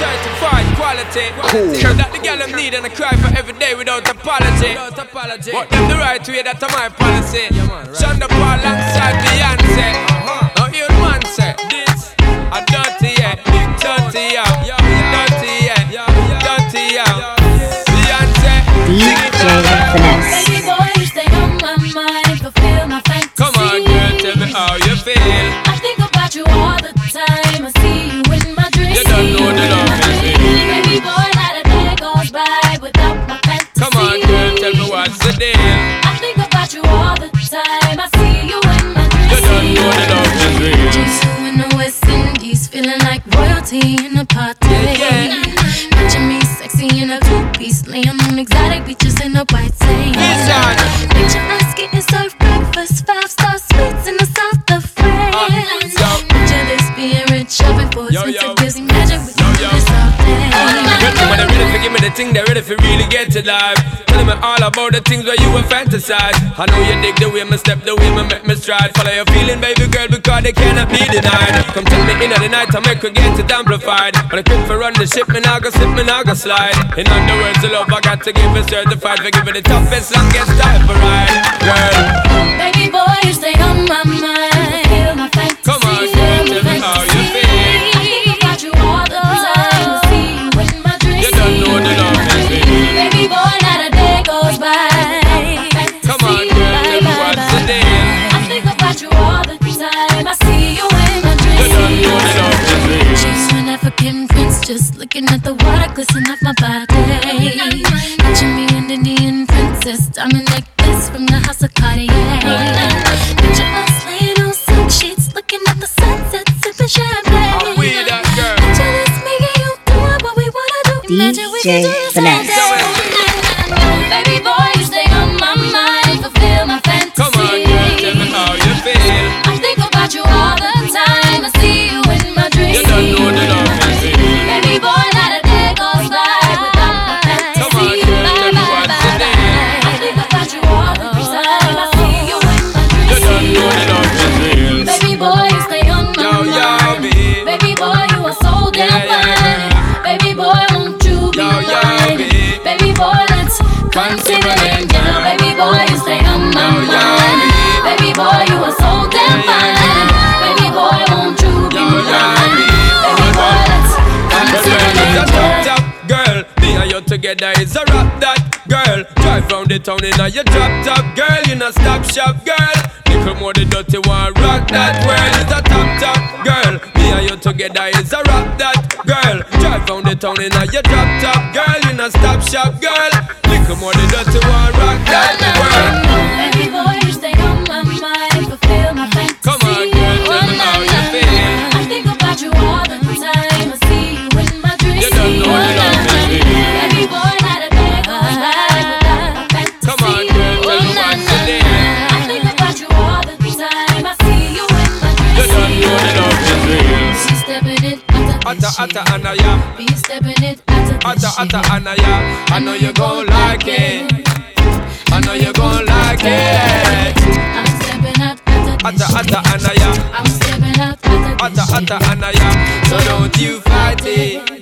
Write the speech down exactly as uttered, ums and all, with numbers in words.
certified quality. Cool. Cause that the girl them need and I cry for every day without apology. Without apology. But them the right way, that's my policy. Yeah, man, right. Shonda Paul alongside Beyonce. Uh-huh. Now you man say this, a dirty yeah, big dirty yeah, dirty yeah, dirty yeah. Beyonce, D J Finesse. Baby boy, you stay on my mind, fulfill my fantasy. come on girl, tell me how you feel. I think about you all the time. I see you in my dreams. You don't know the love is real. Baby boy, not a day goes by without my fantasy. Come on girl, tell me what's the deal. I think about you all the time. I see you in my dreams. You don't know the love is real. Just you in the West Indies, feeling like royalty in a party. Yeah, yeah. Picture me sexy in a two-piece, laying on exotic beaches in a white sand. Listen. Picture us getting served breakfast, five-star suites in the south of France. Uh, yo. Picture this being rich, shopping for Yo, yo. expensive gifts. Imagine we Yo, do yo. this all day. Girl, when they ready for give me the thing, they ready for really get to life. Telling me all about the things where you were fantasize. I know you dig the way me step, the way me make me stride. Follow your feeling, baby girl, because they cannot be denied. Come tell me in the night, I make her get it amplified. When I quick for run the ship, me nah go slip, me nah go slide. In other words, the love I got to give it certified. For giving the toughest, longest time for ride. Girl, Baby boy, you stay on my mind. Feel my fantasy. come on, girl, tell me how you feel. I think about you all the time. I see you in my dreams. You don't know the love is real. Baby boy, not a day goes by. Come on, girl, tell me what's the deal. I think about you all the time. I see you in my dreams. You don't know the love is real. She's an African prince, just looking at the water glisten off my body. Picture me an Indian princess, diamond necklace from the house of Cartier. Picture us laying on silk sheets, looking at the sunset, sipping champagne. I'm with that girl. Picture this, me and you doing what we wanna do. Imagine we can do this all Finesse. day. Baby boy, you stay on my mind, fulfill my fantasy. Come on, girl, tell me how you feel. I think about you all the time. I see you in my dreams. You don't know the love is real. Baby boy, not a day goes by without my fantasy. Come on, girl, tell me what's the deal. I think about you all the time. I see you in my dreams. You don't know the love is real. Baby boy, you stay on my Yo, yo, mind. babe. Baby boy, you are so damn Yeah, yeah, fine. yeah. Baby boy, won't you be Yo, yo, mine? babe. Baby boy, let's consider it now. Baby boy, you stay on my Yo, yo, mind. babe. Baby boy, you are so damn Yeah, yeah, fine. Baby boy, won't you be Yo, yo, mine? babe. Baby boy, let's But consider girl, it's a it top, now. top girl. Me and you together is a rap that girl. Drive round the town in a your drop top girl. You no stop shop girl. Nickel more the dirty one rock that world. It's a top, top girl. Me and you together is a rap that girl. Drive round the town in a your drop top girl. You no stop shop girl. Nickel more the dirty one rock that world. Baby boy, you stay on my mind, fulfill my fantasy. Come on, girl, tell me how you feel. I think about you all the time. I see you in my dreams. You don't know the love is real. Baby boy, not a day goes by without my fantasy. Come on, girl, tell me what's the deal. I think about you all the time. I see you in my dreams. You don't know the love is real. She's stepping it, Atta, atta, anaya. be stepping it, atta, Atta, atta, anaya. I know you gon' like it. I know you gon' like it. I'm stepping out, atta, Atta, atta, anaya. I'm stepping out, atta, Atta, atta, anaya. So don't you fight it.